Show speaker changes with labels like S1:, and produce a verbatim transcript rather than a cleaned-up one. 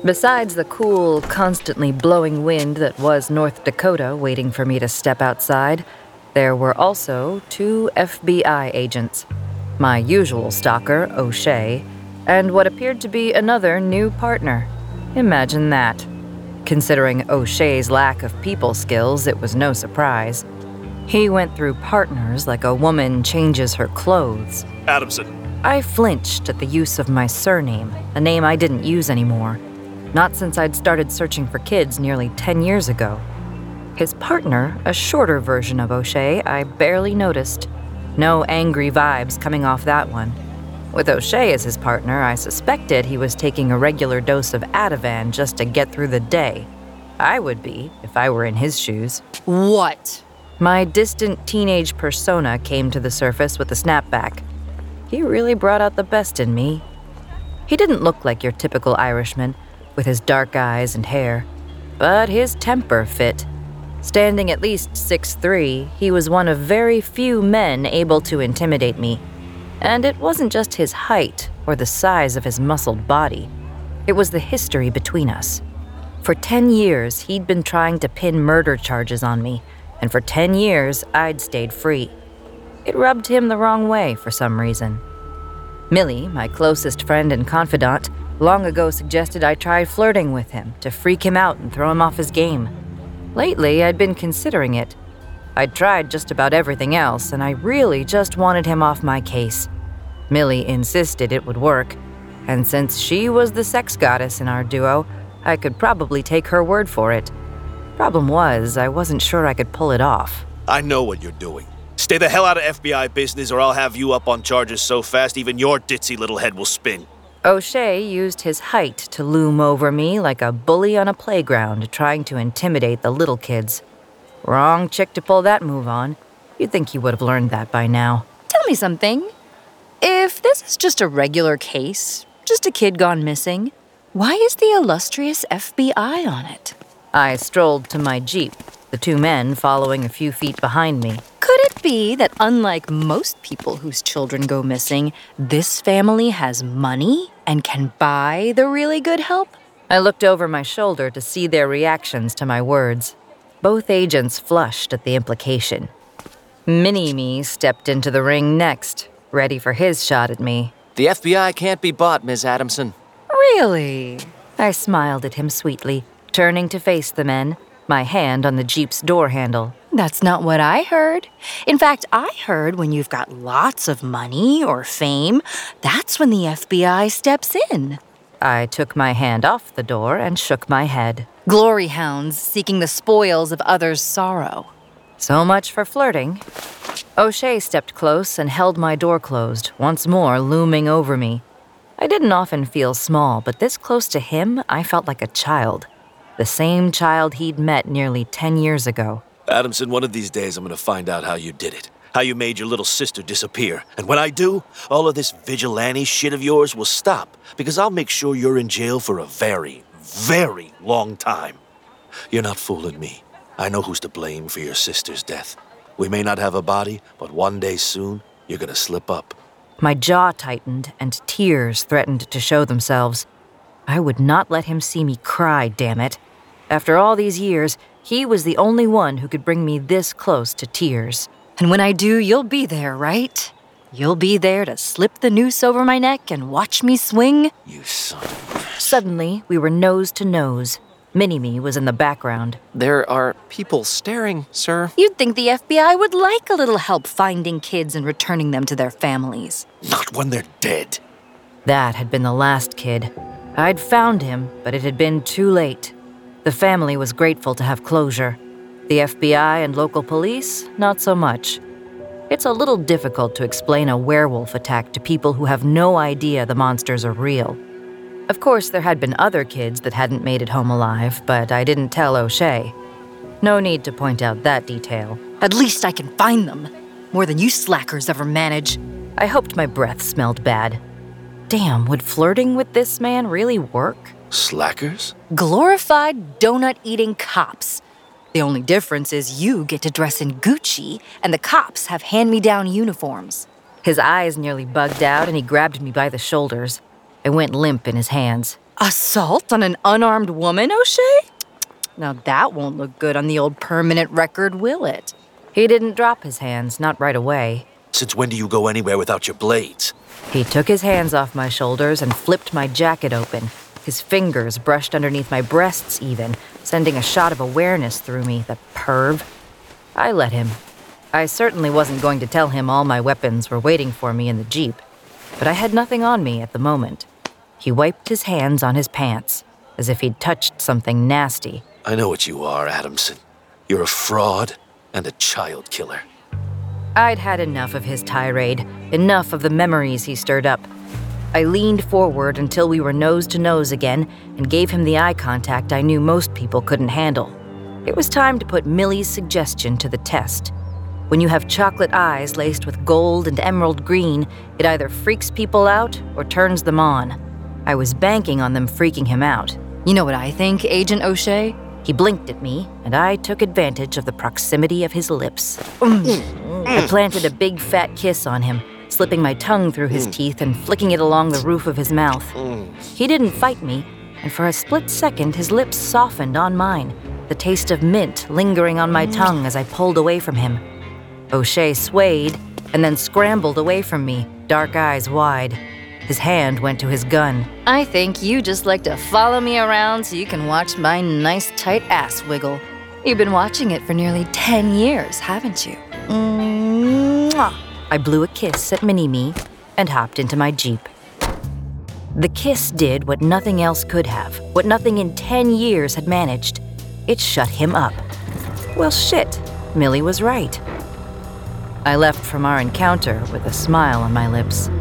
S1: Besides the cool, constantly blowing wind that was North Dakota waiting for me to step outside, there were also two F B I agents. My usual stalker, O'Shea, and what appeared to be another new partner. Imagine that. Considering O'Shea's lack of people skills, it was no surprise. He went through partners like a woman changes her clothes.
S2: Adamson.
S1: I flinched at the use of my surname, a name I didn't use anymore. Not since I'd started searching for kids nearly ten years ago. His partner, a shorter version of O'Shea, I barely noticed. No angry vibes coming off that one. With O'Shea as his partner, I suspected he was taking a regular dose of Ativan just to get through the day. I would be, if I were in his shoes.
S3: What?
S1: My distant teenage persona came to the surface with a snapback. He really brought out the best in me. He didn't look like your typical Irishman, with his dark eyes and hair, but his temper fit. Standing at least six foot three, he was one of very few men able to intimidate me. And it wasn't just his height or the size of his muscled body. It was the history between us. For ten years, he'd been trying to pin murder charges on me, and for ten years, I'd stayed free. It rubbed him the wrong way for some reason. Millie, my closest friend and confidant, long ago suggested I try flirting with him to freak him out and throw him off his game. Lately, I'd been considering it. I'd tried just about everything else, and I really just wanted him off my case. Millie insisted it would work, and since she was the sex goddess in our duo, I could probably take her word for it. Problem was, I wasn't sure I could pull it off.
S2: I know what you're doing. Stay the hell out of F B I business or I'll have you up on charges so fast even your ditzy little head will spin.
S1: O'Shea used his height to loom over me like a bully on a playground trying to intimidate the little kids. Wrong chick to pull that move on. You'd think he would have learned that by now.
S3: Tell me something. If this is just a regular case, just a kid gone missing, why is the illustrious F B I on it?
S1: I strolled to my Jeep, the two men following a few feet behind me.
S3: Could it be that unlike most people whose children go missing, this family has money and can buy the really good help?
S1: I looked over my shoulder to see their reactions to my words. Both agents flushed at the implication. Mini-Me stepped into the ring next, ready for his shot at me.
S4: The F B I can't be bought, Miss Adamson.
S1: Really? I smiled at him sweetly, turning to face the men, my hand on the Jeep's door handle.
S3: That's not what I heard. In fact, I heard when you've got lots of money or fame, that's when the F B I steps in.
S1: I took my hand off the door and shook my head.
S3: Glory hounds seeking the spoils of others' sorrow.
S1: So much for flirting. O'Shea stepped close and held my door closed, once more looming over me. I didn't often feel small, but this close to him, I felt like a child. The same child he'd met nearly ten years ago.
S2: Adamson, one of these days I'm gonna find out how you did it. How you made your little sister disappear. And when I do, all of this vigilante shit of yours will stop, because I'll make sure you're in jail for a very, very long time. You're not fooling me. I know who's to blame for your sister's death. We may not have a body, but one day soon, you're gonna slip up.
S1: My jaw tightened and tears threatened to show themselves. I would not let him see me cry, damn it. After all these years, he was the only one who could bring me this close to tears.
S3: And when I do, you'll be there, right? You'll be there to slip the noose over my neck and watch me swing?
S2: You son of a...
S1: Suddenly, we were nose to nose. Mini-Me was in the background.
S4: There are people staring, sir.
S3: You'd think the F B I would like a little help finding kids and returning them to their families.
S2: Not when they're dead.
S1: That had been the last kid. I'd found him, but it had been too late. The family was grateful to have closure. The F B I and local police, not so much. It's a little difficult to explain a werewolf attack to people who have no idea the monsters are real. Of course, there had been other kids that hadn't made it home alive, but I didn't tell O'Shea. No need to point out that detail.
S3: At least I can find them. More than you slackers ever manage.
S1: I hoped my breath smelled bad. Damn, would flirting with this man really work?
S2: Slackers?
S3: Glorified donut-eating cops. The only difference is you get to dress in Gucci, and the cops have hand-me-down uniforms.
S1: His eyes nearly bugged out, and he grabbed me by the shoulders. I went limp in his hands.
S3: Assault on an unarmed woman, O'Shea? Now that won't look good on the old permanent record, will it?
S1: He didn't drop his hands, not right away.
S2: Since when do you go anywhere without your blades?
S1: He took his hands off my shoulders and flipped my jacket open. His fingers brushed underneath my breasts even, sending a shot of awareness through me, the perv. I let him. I certainly wasn't going to tell him all my weapons were waiting for me in the Jeep, but I had nothing on me at the moment. He wiped his hands on his pants, as if he'd touched something nasty.
S2: I know what you are, Adamson. You're a fraud and a child killer.
S1: I'd had enough of his tirade, enough of the memories he stirred up. I leaned forward until we were nose to nose again and gave him the eye contact I knew most people couldn't handle. It was time to put Millie's suggestion to the test. When you have chocolate eyes laced with gold and emerald green, it either freaks people out or turns them on. I was banking on them freaking him out.
S3: You know what I think, Agent O'Shea?
S1: He blinked at me, and I took advantage of the proximity of his lips. I planted a big fat kiss on him, slipping my tongue through his teeth and flicking it along the roof of his mouth. He didn't fight me, and for a split second his lips softened on mine, the taste of mint lingering on my tongue as I pulled away from him. O'Shea swayed and then scrambled away from me, dark eyes wide. His hand went to his gun.
S3: I think you just like to follow me around so you can watch my nice tight ass wiggle. You've been watching it for nearly ten years, haven't you? Mwah.
S1: I blew a kiss at Mini-Me and hopped into my Jeep. The kiss did what nothing else could have, what nothing in ten years had managed. It shut him up. Well, shit, Millie was right. I left from our encounter with a smile on my lips.